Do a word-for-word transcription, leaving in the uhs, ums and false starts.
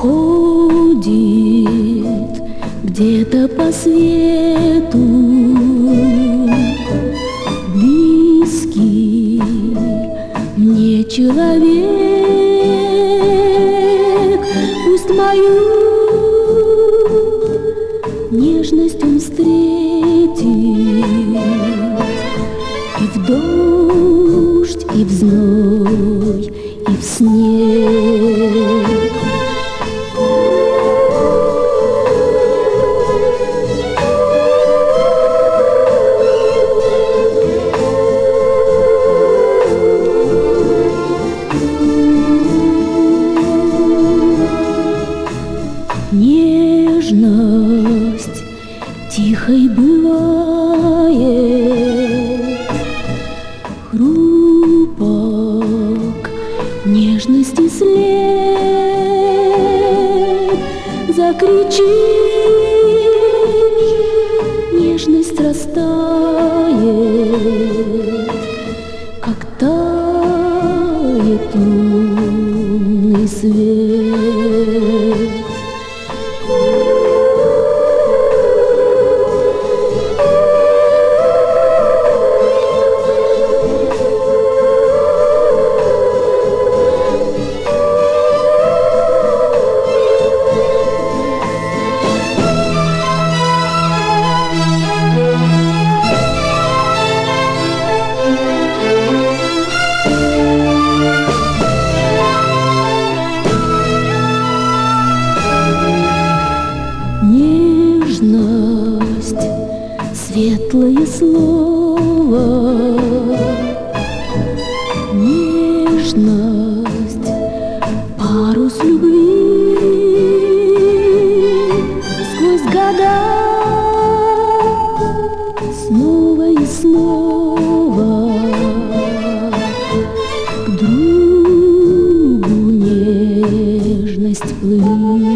ходит где-то по свету, близкий мне человек. Пусть мою нежность он встретит и в дождь, и в зной, и в снег. Нежность тихой бывает, хрупок нежности след. Закричишь, нежность растает, как тает лунный свет. Нежность, светлое слово, нежность, парус любви. Сквозь года снова и снова к другу нежность плывет.